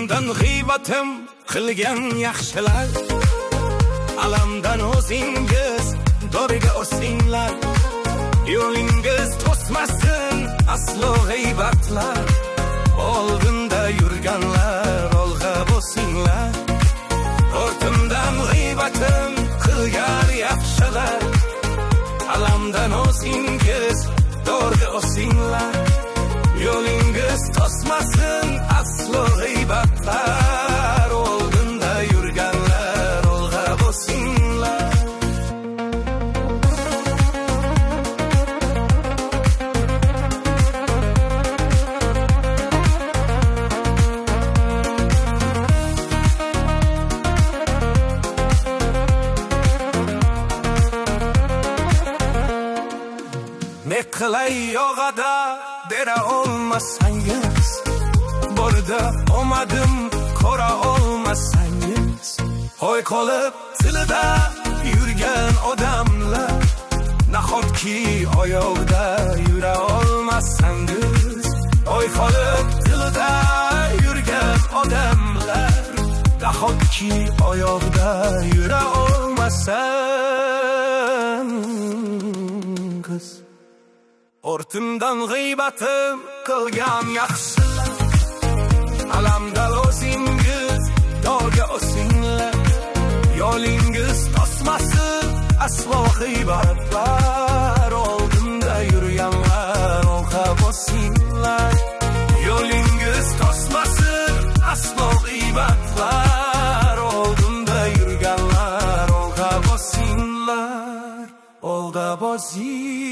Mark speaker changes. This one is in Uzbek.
Speaker 1: alamdan g'iybatim qilgan yaxshilar, alamdan o'zingiz doriga o'singlar. Yo'lingiz to'smasin aslo g'iybatlar, oldinda yurganlar olg'a bo'lsinglar. Ortimdan g'iybatim qilgan yaxshilar, alamdan o'zingiz doriga o'singlar. Yo'lingiz to'smasin aslo g'iybatlar, oldinda yurganlar olg'a bo'lsinglar. Ne qilay yog'ada dera olmasangiz, borida omadim ko'ra olmasangiz, hoy qolib tilida yurgan odamlar, nahotki oyoqda yura olmasangiz. Hoy qolib tilida yurgan odamlar, nahotki oyoqda yura olmasangiz. Ortimdan g'iybatim qilgan yaxshilar, alamdan o'zingiz dorga o'singlar. Yo'lingiz to'smasin aslo g'iybatlar, oldinda yurganlar olg'a bo'lsinglar. Yo'lingiz to'smasin aslo g'iybatlar, oldinda yurganlar olg'a bo'lsinglar, olg'a bo'lsinglar.